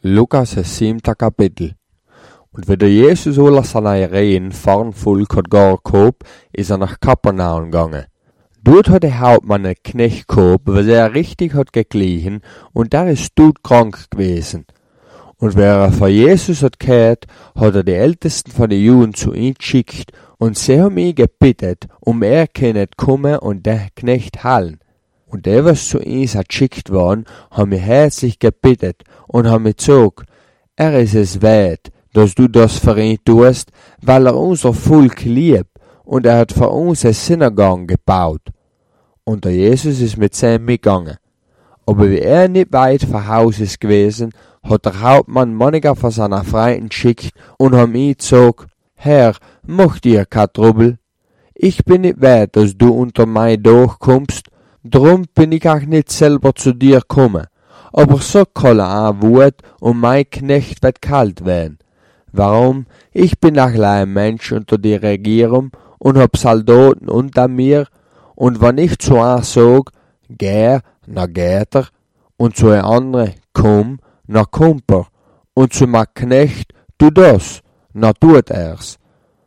Lukas 7. kapitel. Und wie der Jesus alle seine Reihen vorn Volk hat gehabt, ist nach Kapernaum gegangen. Dort hat der Hauptmann einen Knecht gehabt, was richtig hat geglichen, und der ist todkrank gewesen. Und wer von Jesus hat gehört, hat die Ältesten von den Juden zu ihm geschickt, und sie haben ihn gebeten, könne kommen und der Knecht heilen. Und der, was zu uns hat geschickt worden, haben mir herzlich gebeten und haben mir gesagt, ist es wert, dass du das für ihn tust, weil unser Volk liebt und hat für uns eine Synagoge gebaut. Und der Jesus ist mit seinem mitgegangen. Aber wie nicht weit von Haus ist gewesen, hat der Hauptmann mancher von seiner Freunden geschickt und haben ihm gesagt, Herr, mach dir kein Trouble. Ich bin nicht wert, dass du unter mein Dach kommst, drum bin ich auch nicht selber zu dir gekommen. Aber so kann ein Wort und mein Knecht wird kalt werden. Warum? Ich bin auch ein Mensch unter die Regierung und hab Soldaten unter mir, und wenn ich zu einem sag, geh, na geht er, und zu einem anderen, komm, na kommt er, und zu meinem Knecht, tu das, na tut er's.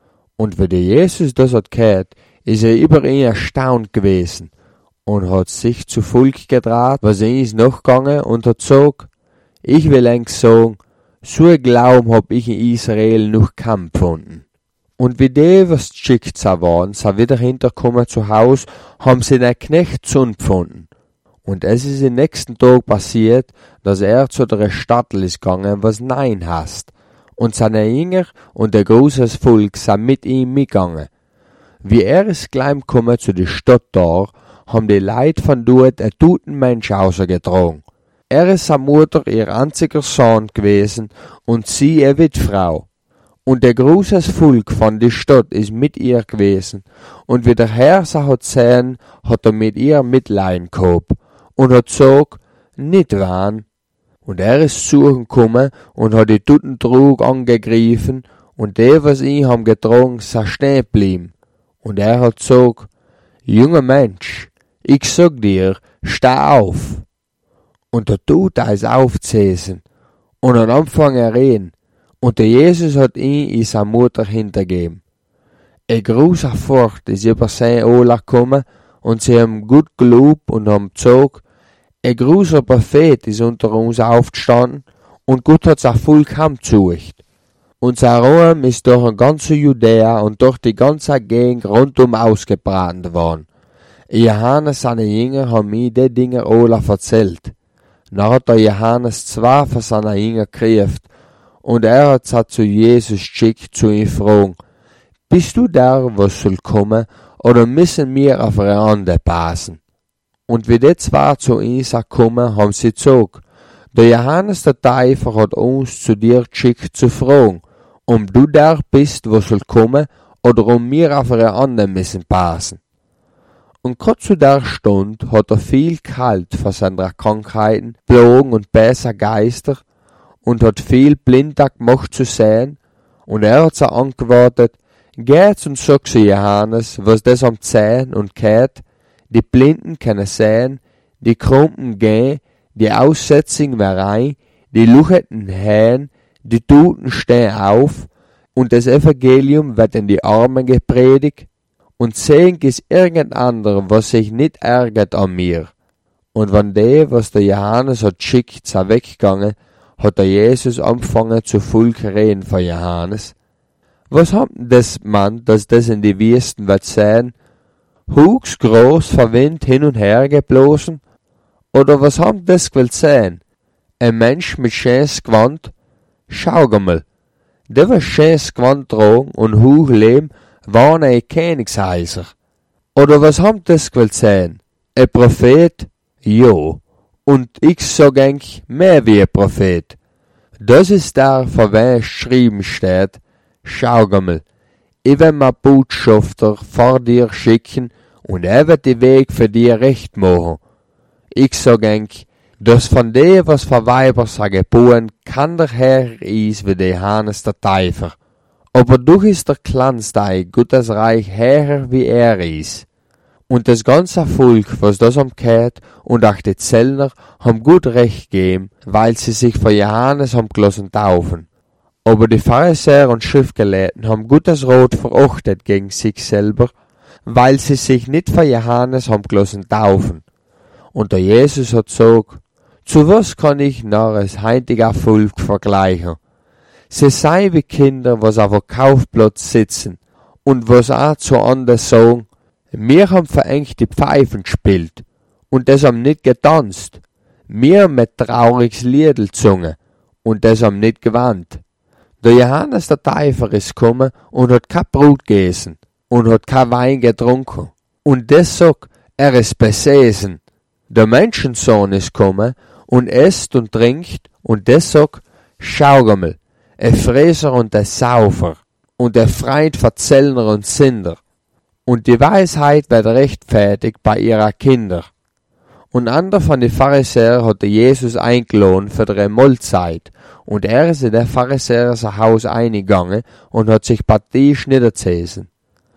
Und wie der Jesus das hat gehört, ist über ihn erstaunt gewesen und hat sich zu Volk gedreht, was ihm ist nachgegangen, und hat gesagt, ich will eigentlich sagen, so ein Glauben hab ich in Israel noch keinen gefunden. Und wie die, was geschickt waren, wieder hinterkommen zu Haus, haben sie den Knecht Sohn gefunden. Und es ist am nächsten Tag passiert, dass er zu der Stadt ist gegangen, was Nein heißt. Und seine Jünger und der große Volk sind mit ihm mitgegangen. Wie ist gleich gekommen zu der Stadt da, haben die Leute von dort einen toten Mensch ausgetragen. Ist seine Mutter ihr einziger Sohn gewesen und sie eine Witfrau. Und der große Volk von der Stadt ist mit ihr gewesen. Und wie der Herr sie hat gesehen, hat mit ihr Mitleid gehabt und hat gesagt, nicht wahr. Und ist zu ihm gekommen und hat die toten Trug angegriffen, und die, was ihn haben getragen, sind stehen geblieben. Und hat gesagt, junger Mensch, ich sag dir, steh auf. Und der Tote ist aufgesessen und hat angefangen zu reden. Und der Jesus hat ihn in seine Mutter hintergeben. Eine große Furcht ist über sein Ohr gekommen, und sie haben gut gelobt und haben gesagt, ein großer Prophet ist unter uns aufgestanden, und Gott hat sein Volk heimgesucht. Und sein Ruhm ist durch ganz Judäa und durch die ganze Gegend rundum ausgebreitet worden. Johannes seine Jünger haben mir die Dinge alle erzählt. Dann hat der Johannes 2 von seinen Jüngern gerufen, und hat sie zu Jesus geschickt, zu ihm fragen, bist du der, was soll kommen, oder müssen wir auf eine andere passen? Und wie die 2 zu ihm kommen, haben sie gesagt, der Johannes der Täufer hat uns zu dir geschickt zu fragen, du der bist, was soll kommen, oder wir auf eine andere müssen passen. Und gerade zu der Stunde hat viel kalt von seinen Krankheiten, Plagen und böser Geister, und hat viel blinder gemacht zu sehen, und hat sie antwortet, geht und sagt zu Johannes, was das am Sehen und gehört, die Blinden können sehen, die Krumpen gehen, die Aussätzigen rein, die Lucheten hören, die Toten stehen auf, und das Evangelium wird in die Armen gepredigt, und sehen ist irgend anderer, was sich nicht ärgert an mir. Und wenn die, was der Johannes hat geschickt, sind weggegangen, hat der Jesus angefangen zu Volk reden von Johannes. Was hat denn das Mann, dass das in die Wüsten wird sehen? Hugs groß vom Wind hin und her geblasen? Oder was hat das will sehen? Ein Mensch mit schönes Gewand? Schau mal, der was schönes Gewand tragen und hoch leben, waren ein Königshäuser. Oder was hat das will sehen? Ein Prophet? Jo. Und ich sag eigentlich mehr wie ein Prophet. Das ist der, von wem geschrieben steht, schau mal, ich will mein Botschafter vor dir schicken, und wird den Weg für dir recht machen. Ich sag eigentlich, dass von dem, was von Weiber sei geboren, kann der Herr ist wie der Johannes der Täufer. Aber doch ist der kleinste Gottes Reich Herr wie er ist. Und das ganze Volk, was das umgehört, und auch die Zöllner, haben gut recht gegeben, weil sie sich von Johannes haben gelassen taufen. Aber die Pharisäer und Schriftgelehrten haben gutes Rot verachtet gegen sich selber, weil sie sich nicht von Johannes haben gelassen taufen. Und der Jesus hat gesagt, zu was kann ich noch das heutige Volk vergleichen? Sie sei wie Kinder, was auf dem Kaufplatz sitzen und was auch zu anderen sagen, wir haben verengt die Pfeifen gespielt und das haben nicht getanzt. Wir haben mit trauriges Liedl gesungen und das haben nicht gewandt. Der Johannes der Täufer ist gekommen und hat kein Brot gegessen und hat kein Wein getrunken. Und das sagt, er ist besessen. Der Menschensohn ist gekommen und esst und trinkt und das sagt, schau einmal, ein Fräser und ein Saufer und ein Freund von Zöllner und Sünder. Und die Weisheit wird rechtfertigt bei ihrer Kinder. Und einer von den Pharisäern hatte Jesus eingeladen für die Mahlzeit. Und er ist in der Pharisäer Haus eingegangen und hat sich bei Tisch niedergesessen.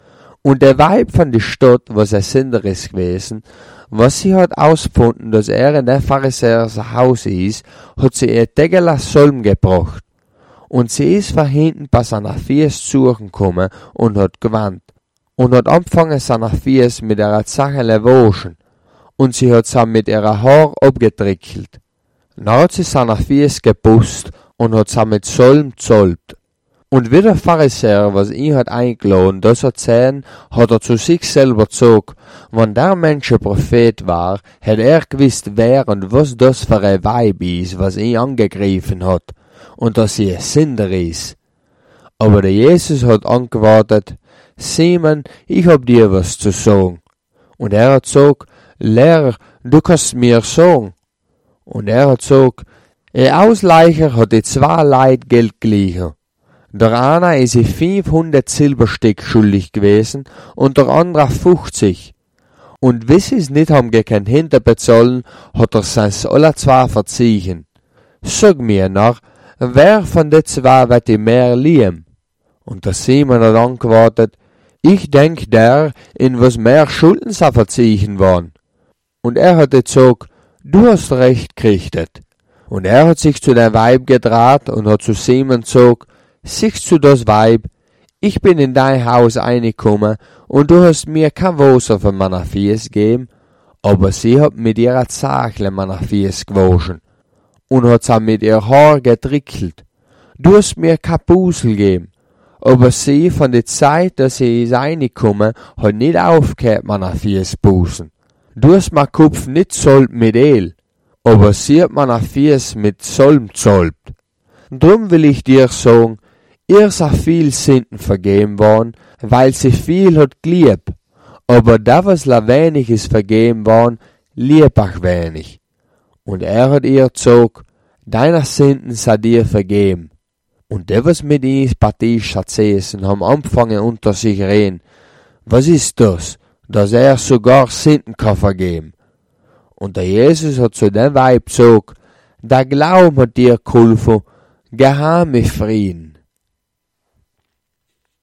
Und der Weib von der Stadt, was ein Sünder ist gewesen, was sie hat ausgefunden, dass er in der Pharisäer Haus ist, hat sie ihr Tegeler Salm gebracht. Und sie ist von hinten bei seiner Fies suchen gekommen und hat gewandt. Und hat angefangen seiner Fies mit ihrer Zachele waschen. Und sie hat sie mit ihrer Haar abgetrickelt. Dann hat sie seiner Fies gepusst und hat sie mit Salm zolbt. Und wie der Pharisäer, was ihn hat eingeladen, das erzählen, hat er zu sich selber gesagt, wenn der Mensch ein Prophet war, hätte er gewusst, wer und was das für ein Weib ist, was ihn angegriffen hat, und dass sie ein Sünder ist. Aber der Jesus hat antwortet, Simon, ich hab dir was zu sagen. Und er hat gesagt, Lehrer, du kannst mir sagen. Und er hat gesagt, ein Ausleicher hat die 2 Leute Geld geliehen. Der eine ist 500 Silberstück schuldig gewesen und der andere 50. Und wie sie es nicht haben gekannt hinterbezahlen, hat er seins alle 2 verziehen. Sag mir nach, wer von den 2 wird die mehr lieben? Und der Simon hat antwortet, ich denk der, in was mehr Schulden sa verziehen waren. Und er hat gesagt, du hast recht gerichtet. Und er hat sich zu der Weib gedraht und hat zu Simon gesagt, siehst du das Weib, ich bin in dein Haus eingekommen und du hast mir kein Wasser für meiner Fies gegeben, aber sie hat mit ihrer Zachle meiner Fies gewaschen und hat sie mit ihr Haar getrickelt. Du hast mir kein Busel gegeben, aber sie von der Zeit, dass sie ist eingekommen, hat nicht aufgehört meiner Fies busen. Du hast mein Kopf nicht zolbt mit Öl, aber sie hat meiner Fies mit Salm zolbt. Drum will ich dir sagen, ihr seid viel Sünden vergeben worden, weil sie viel hat geliebt. Aber da was la wenig ist vergeben worden, lieb auch wenig. Und er hat ihr gesagt, deiner Sünden sei dir vergeben. Und der was mit ihm bei Tisch hat gesessen, haben angefangen unter sich reden. Was ist das, dass er sogar Sünden kann vergeben? Und der Jesus hat zu dem Weib gesagt, der Glauben hat dir geholfen, geh heim mit Frieden.